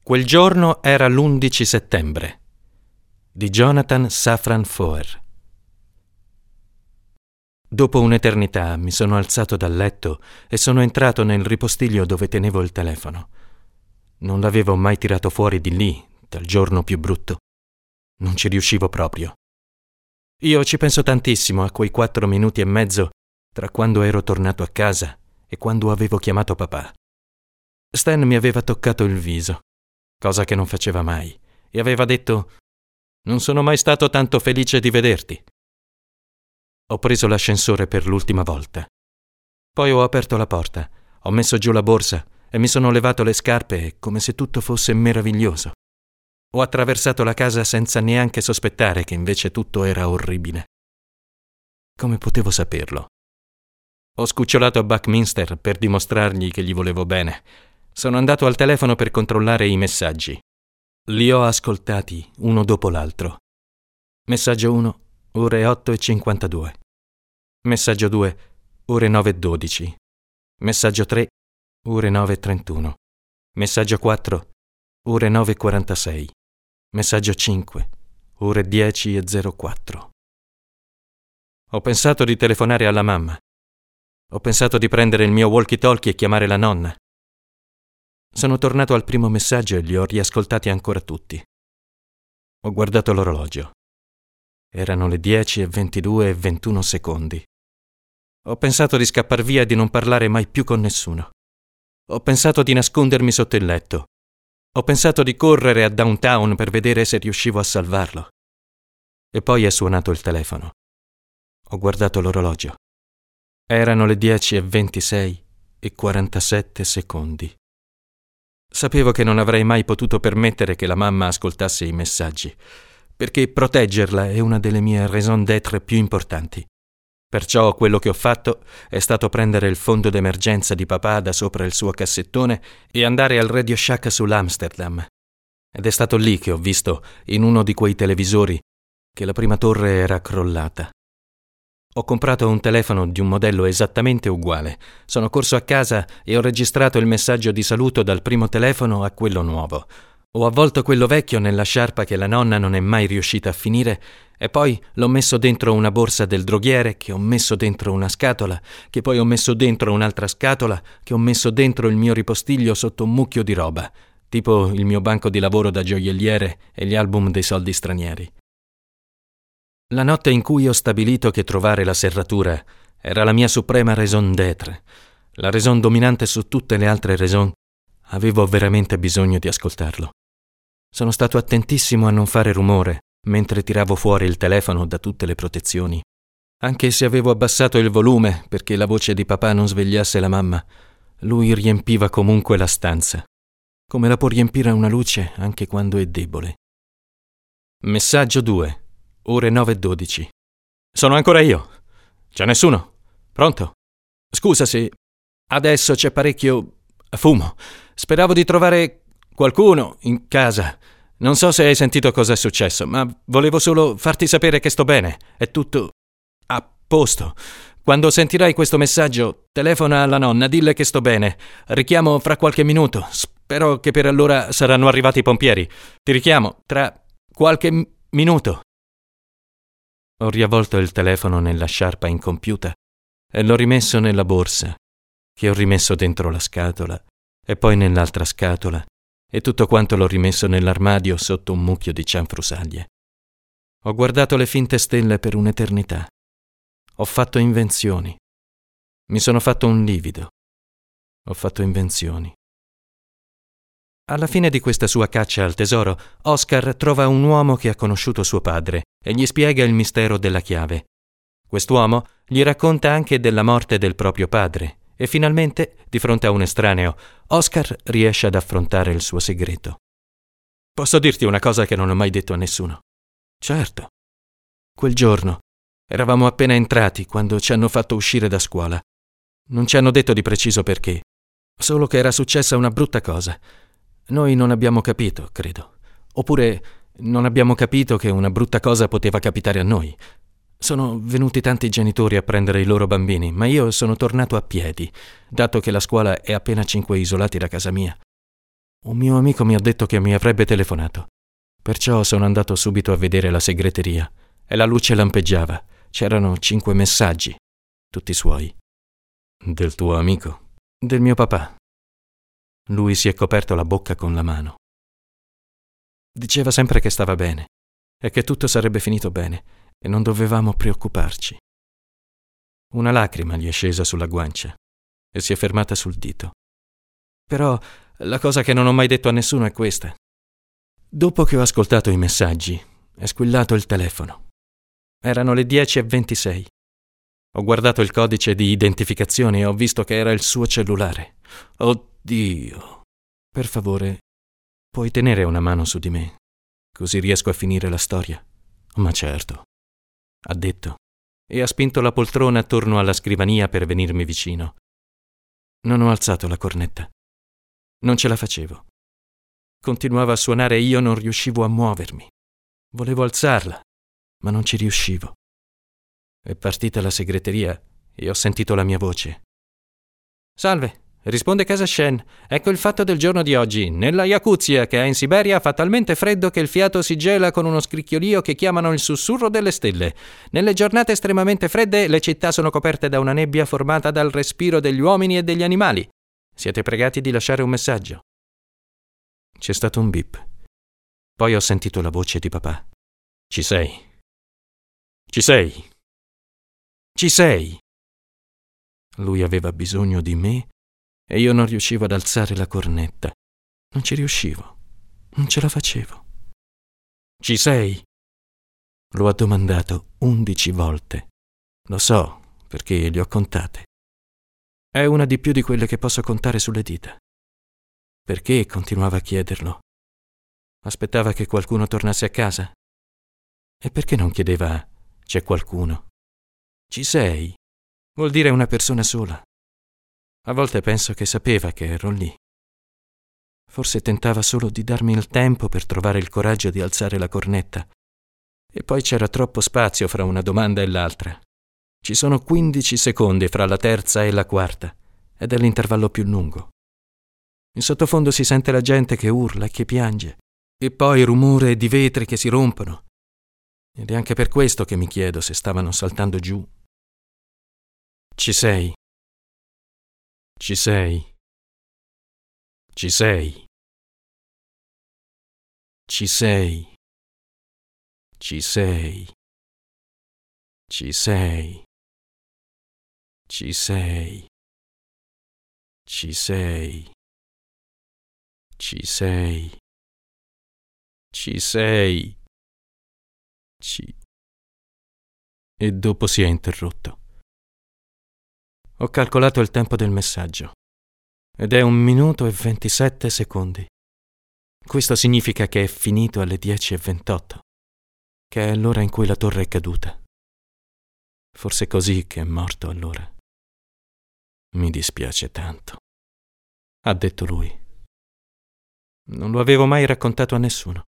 Quel giorno era l'11 settembre di Jonathan Safran Foer. Dopo un'eternità mi sono alzato dal letto e sono entrato nel ripostiglio dove tenevo il telefono. Non l'avevo mai tirato fuori di lì, dal giorno più brutto. Non ci riuscivo proprio. Io ci penso tantissimo a quei 4 minuti e mezzo tra quando ero tornato a casa e quando avevo chiamato papà. Stan mi aveva toccato il viso, cosa che non faceva mai, e aveva detto: «Non sono mai stato tanto felice di vederti». Ho preso l'ascensore per l'ultima volta. Poi ho aperto la porta, ho messo giù la borsa e mi sono levato le scarpe come se tutto fosse meraviglioso. Ho attraversato la casa senza neanche sospettare che invece tutto era orribile. Come potevo saperlo? Ho scucciolato a Buckminster per dimostrargli che gli volevo bene. Sono andato al telefono per controllare i messaggi. Li ho ascoltati uno dopo l'altro. Messaggio 1, ore 8:52. Messaggio 2, ore 9:12. Messaggio 3, ore 9:31. Messaggio 4, ore 9:46. Messaggio 5, ore 10:04. Ho pensato di telefonare alla mamma. Ho pensato di prendere il mio walkie-talkie e chiamare la nonna. Sono tornato al primo messaggio e li ho riascoltati ancora tutti. Ho guardato l'orologio. Erano le 10:22:21 secondi. Ho pensato di scappar via e di non parlare mai più con nessuno. Ho pensato di nascondermi sotto il letto. Ho pensato di correre a downtown per vedere se riuscivo a salvarlo. E poi è suonato il telefono. Ho guardato l'orologio. Erano le 10:26:47 secondi. Sapevo che non avrei mai potuto permettere che la mamma ascoltasse i messaggi, perché proteggerla è una delle mie raison d'être più importanti. Perciò quello che ho fatto è stato prendere il fondo d'emergenza di papà da sopra il suo cassettone e andare al Radio Shack sull'Amsterdam. Ed è stato lì che ho visto, in uno di quei televisori, che la prima torre era crollata. Ho comprato un telefono di un modello esattamente uguale. Sono corso a casa e ho registrato il messaggio di saluto dal primo telefono a quello nuovo. Ho avvolto quello vecchio nella sciarpa che la nonna non è mai riuscita a finire e poi l'ho messo dentro una borsa del droghiere, che ho messo dentro una scatola, che poi ho messo dentro un'altra scatola, che ho messo dentro il mio ripostiglio sotto un mucchio di roba, tipo il mio banco di lavoro da gioielliere e gli album dei soldi stranieri. La notte in cui ho stabilito che trovare la serratura era la mia suprema raison d'être, la raison dominante su tutte le altre raison, avevo veramente bisogno di ascoltarlo. Sono stato attentissimo a non fare rumore mentre tiravo fuori il telefono da tutte le protezioni. Anche se avevo abbassato il volume perché la voce di papà non svegliasse la mamma, lui riempiva comunque la stanza, come la può riempire una luce anche quando è debole. Messaggio 2. Ore 9:12. Sono ancora io. C'è nessuno? Pronto? Scusa se adesso c'è parecchio fumo. Speravo di trovare qualcuno in casa. Non so se hai sentito cosa è successo, ma volevo solo farti sapere che sto bene. È tutto a posto. Quando sentirai questo messaggio, telefona alla nonna, dille che sto bene. Richiamo fra qualche minuto. Spero che per allora saranno arrivati i pompieri. Ti richiamo tra qualche minuto. Ho riavvolto il telefono nella sciarpa incompiuta e l'ho rimesso nella borsa, che ho rimesso dentro la scatola e poi nell'altra scatola, e tutto quanto l'ho rimesso nell'armadio sotto un mucchio di cianfrusaglie. Ho guardato le finte stelle per un'eternità. Ho fatto invenzioni. Mi sono fatto un livido. Ho fatto invenzioni. Alla fine di questa sua caccia al tesoro, Oscar trova un uomo che ha conosciuto suo padre e gli spiega il mistero della chiave. Quest'uomo gli racconta anche della morte del proprio padre e finalmente, di fronte a un estraneo, Oscar riesce ad affrontare il suo segreto. Posso dirti una cosa che non ho mai detto a nessuno? Certo. Quel giorno eravamo appena entrati quando ci hanno fatto uscire da scuola. Non ci hanno detto di preciso perché, solo che era successa una brutta cosa. Noi non abbiamo capito, credo. Oppure non abbiamo capito che una brutta cosa poteva capitare a noi. Sono venuti tanti genitori a prendere i loro bambini, ma io sono tornato a piedi, dato che la scuola è appena 5 isolati da casa mia. Un mio amico mi ha detto che mi avrebbe telefonato. Perciò sono andato subito a vedere la segreteria e la luce lampeggiava. C'erano 5 messaggi, tutti suoi. Del tuo amico? Del mio papà. Lui si è coperto la bocca con la mano. Diceva sempre che stava bene e che tutto sarebbe finito bene e non dovevamo preoccuparci. Una lacrima gli è scesa sulla guancia e si è fermata sul dito. Però la cosa che non ho mai detto a nessuno è questa. Dopo che ho ascoltato i messaggi, è squillato il telefono. Erano le 10:26. Ho guardato il codice di identificazione e ho visto che era il suo cellulare. Oddio! Per favore, puoi tenere una mano su di me, così riesco a finire la storia? Ma certo, ha detto, e ha spinto la poltrona attorno alla scrivania per venirmi vicino. Non ho alzato la cornetta. Non ce la facevo. Continuava a suonare e io non riuscivo a muovermi. Volevo alzarla, ma non ci riuscivo. È partita la segreteria e ho sentito la mia voce. Salve, risponde Casa Shen. Ecco il fatto del giorno di oggi. Nella Yakuzia, che è in Siberia, fa talmente freddo che il fiato si gela con uno scricchiolio che chiamano il sussurro delle stelle. Nelle giornate estremamente fredde le città sono coperte da una nebbia formata dal respiro degli uomini e degli animali. Siete pregati di lasciare un messaggio. C'è stato un bip. Poi ho sentito la voce di papà. Ci sei? Ci sei? Ci sei? Lui aveva bisogno di me e io non riuscivo ad alzare la cornetta. Non ci riuscivo. Non ce la facevo. Ci sei? Lo ha domandato 11 volte. Lo so, perché le ho contate. È una di più di quelle che posso contare sulle dita. Perché continuava a chiederlo? Aspettava che qualcuno tornasse a casa? E perché non chiedeva c'è qualcuno? Ci sei? Vuol dire una persona sola. A volte penso che sapeva che ero lì. Forse tentava solo di darmi il tempo per trovare il coraggio di alzare la cornetta. E poi c'era troppo spazio fra una domanda e l'altra. Ci sono 15 secondi fra la terza e la quarta, ed è l'intervallo più lungo. In sottofondo si sente la gente che urla e che piange, e poi rumore di vetri che si rompono. Ed è anche per questo che mi chiedo se stavano saltando giù. Ci sei? Ci sei? Ci sei? Ci sei? Ci sei? Ci sei? Ci sei? Ci sei? Ci sei? Ci sei? E dopo si è interrotto. Ho calcolato il tempo del messaggio ed è 1 minuto e 27 secondi. Questo significa che è finito alle 10:28, che è l'ora in cui la torre è caduta. Forse è così che è morto allora. Mi dispiace tanto, ha detto lui. Non lo avevo mai raccontato a nessuno.